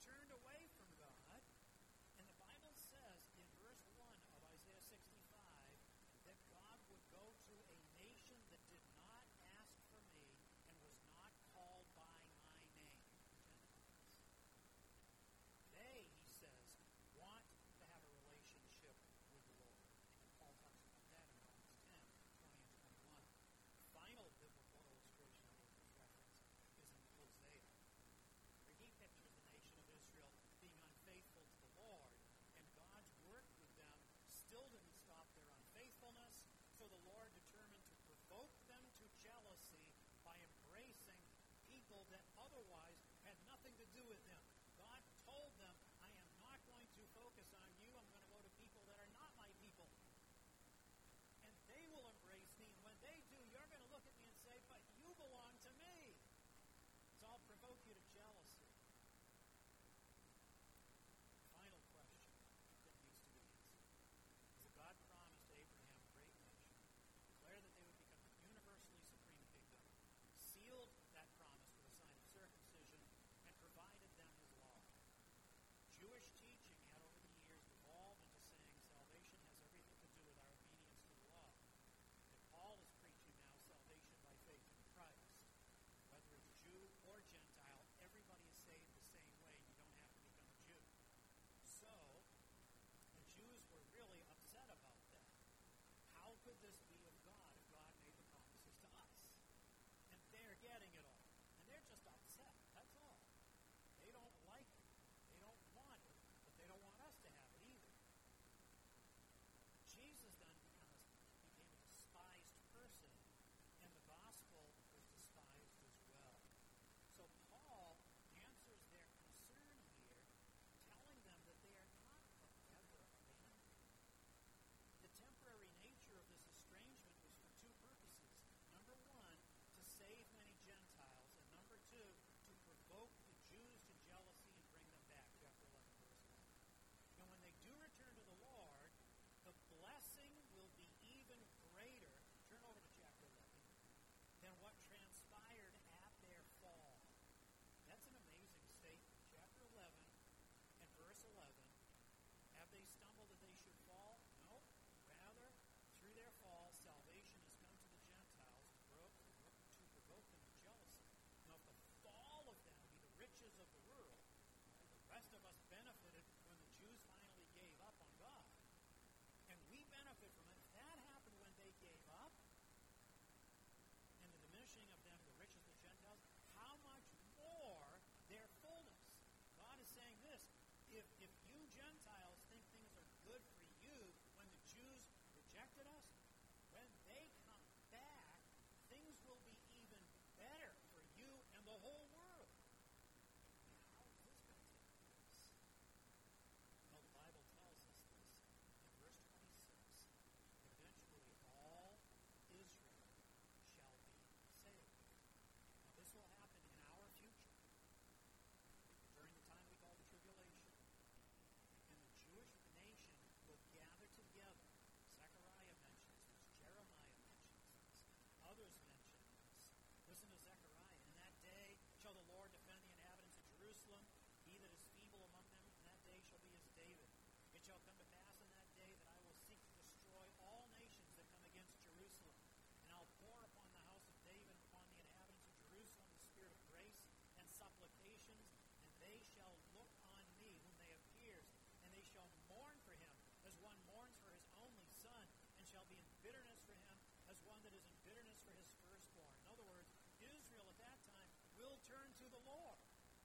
turned away from God. And the Bible says in verse 1 of Isaiah 65 that God would go to a nation that did not ask for me and was not called by my name, the Gentiles. They, he says, want to have a relationship with the Lord. And Paul talks about that in Romans 10, 20 and 21. The final biblical illustration of this reference is in Hosea, where he pictures the nation of Israel being unfaithful to the Lord, and God's work with them still didn't stop their unfaithfulness, so the Lord determined to provoke them to jealousy by embracing people that otherwise had nothing to do with him. God told them, I am not going to focus on you. I'm going to go to people that are not my people. And they will embrace me. And when they do, you're going to look at me and say, but you belong to me. So I'll provoke you to jealousy. Final question that needs to be answered. So God promised Abraham a great nation, declared that they would become a universally supreme kingdom, sealed that promise with a sign of circumcision, and provided them his law. Jewish teaching had over the years evolved into saying salvation has everything to do with our obedience to the law. That Paul is preaching now salvation by faith in Christ. Whether it's Jew or Gentile, everybody is saved the same way. You don't have to become a Jew. So, the Jews were really upset about that. How could this be of God if God made the promises to us? And they're getting it all. And they're just upset. That's all. They don't like it. They don't want it. But they don't want us to have it either. Jesus then became a despised person, and the gospel was despised as well. So Paul answers their concern here, telling them that they are not forever abandoned. The temporary nature of this estrangement was for two purposes. Number one, to save many Gentiles, and number two, to provoke the Jews to jealousy and bring them back. Chapter 11, verse 1. And when they do return to the Lord, the blessing will be even greater. Turn over to chapter 11. Than what transpired at their fall. That's an amazing statement. Chapter 11 and verse 11. Have they stumbled that they should fall? No. Rather, through their fall, salvation has come to the Gentiles to provoke them to jealousy. Now, if the fall of them be the riches of the world, the rest of us benefited when the Jews finally gave up on God. And we benefit from it. If that happened when they gave up, and the diminishing of them, the riches of the Gentiles, how much more their fullness? God is saying this, if you Gentiles think things are good for you when the Jews rejected us, when they come back, things will be even better for you and the whole world. How is this going to take place? Well, the Bible tells us this in verse 26. Eventually all Israel shall be saved. Now this will happen in our future, during the time we call the tribulation. And the Jewish nation will gather together. Zechariah mentions this. Jeremiah mentions this. Others mention this. Listen to Zechariah. In that day shall the Lord defend the inhabitants of Jerusalem. He that is feeble among them in that day shall be as David. It shall come to pass in that day that I will seek to destroy all nations that come against Jerusalem. And I'll pour upon the house of David, upon the inhabitants of Jerusalem, the spirit of grace and supplications, and they shall look on me, whom they have pierced, and they shall mourn for him, as one mourns for his only son, and shall be in bitterness for him, as one that is in bitterness for his firstborn. In other words, Israel at that time will turn to the Lord.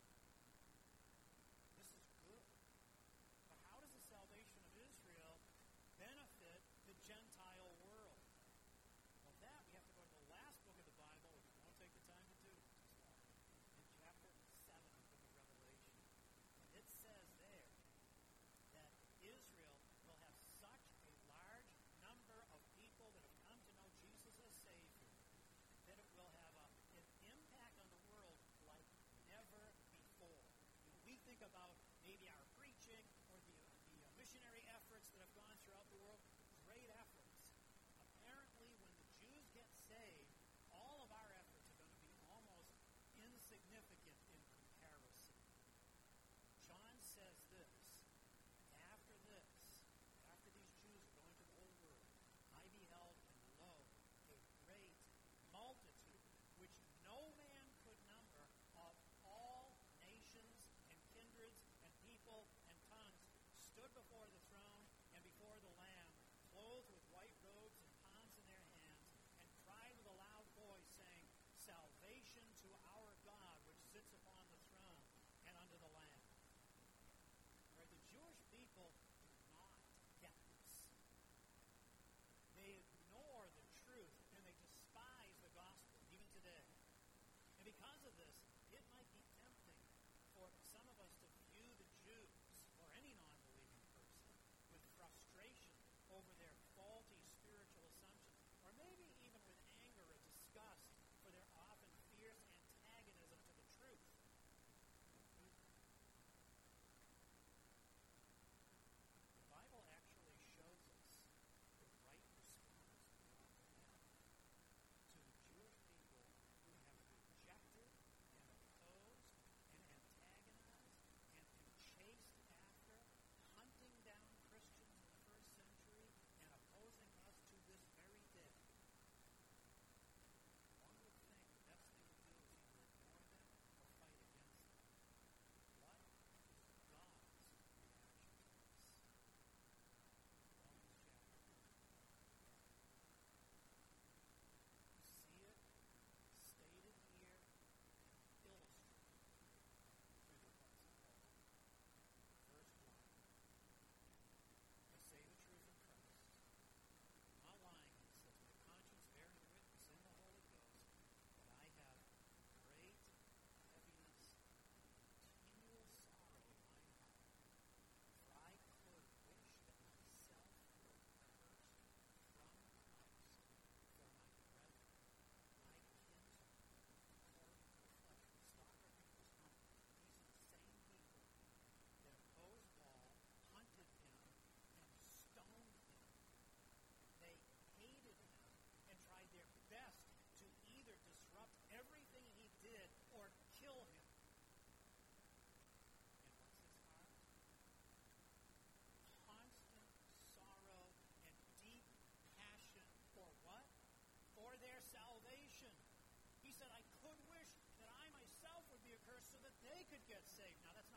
This is good. But how does the salvation of Israel benefit the Gentile world? Well, that we have to go to the last book of the Bible, which we won't take the time to do this morning, in chapter 7 of the book of Revelation. And it says there that Israel will have such a large number of people that have come to know Jesus as Savior that it will have an impact on the world like never before. We think about maybe our preaching or the missionary efforts that have gone throughout the world. Great efforts. Apparently, when the Jews get saved, all of our efforts are going to be almost insignificant in comparison. John they could get saved. Now, that's